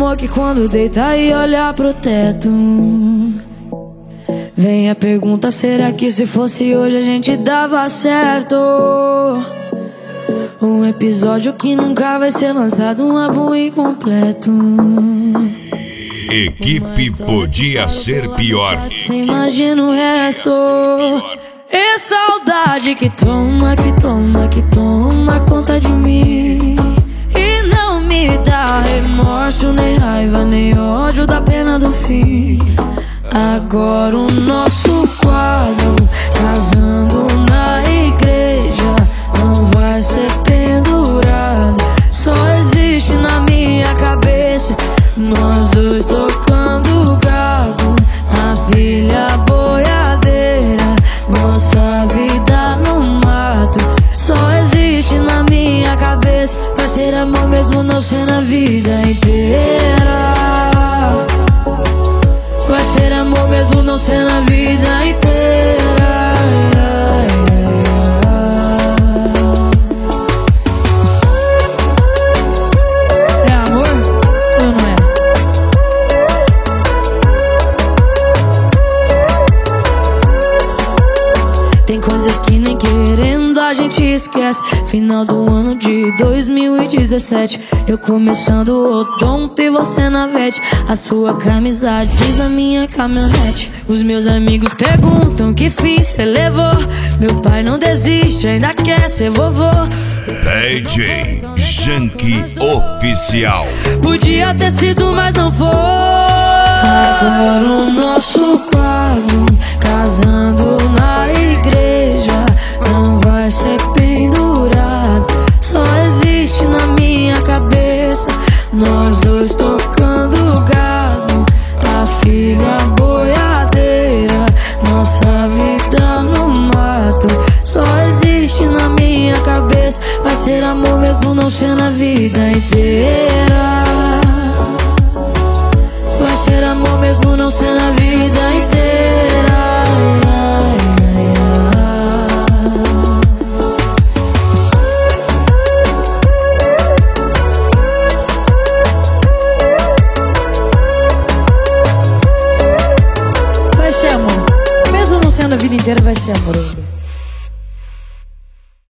amor que quando deita e olha pro teto, vem a pergunta, será que se fosse hoje a gente dava certo? Um episódio que nunca vai ser lançado, um álbum incompleto. Equipe podia ser pior. Você imagina o resto. E saudade que toma, que toma, que toma conta de mim. E não me dá remorso, nem raiva, nem ódio da pena do fim. Agora o nosso quadro, casando na igreja, não vai ser pendurado. Só existe na minha cabeça nós dois tocando gado, a filha boiadeira, nossa vida no mato. Só existe na minha cabeça, vai ser amor mesmo não ser na vida inteira. Vai ser amor mesmo não ser na vida inteira. É amor ou não é? Tem coisas que nem querendo a gente esquece. Final do ano de 2017, eu começando o odonto e você na vete. A sua camisa diz na minha caminhonete. Os meus amigos perguntam que fim cê levou. Meu pai não desiste, ainda quer ser vovô. DJ Janky Oficial. Podia ter sido, mas não foi. Agora o nosso quadro, casando na igreja, não vai ser pendurado. Só existe na minha cabeça nós dois tocando gado, a filha boiadeira, nossa vida no mato. Só existe na minha cabeça, vai ser amor mesmo não ser na vida inteira. Vai ser amor mesmo não ser na vida inteira. Vai ser amor mesmo não sendo a vida inteira, vai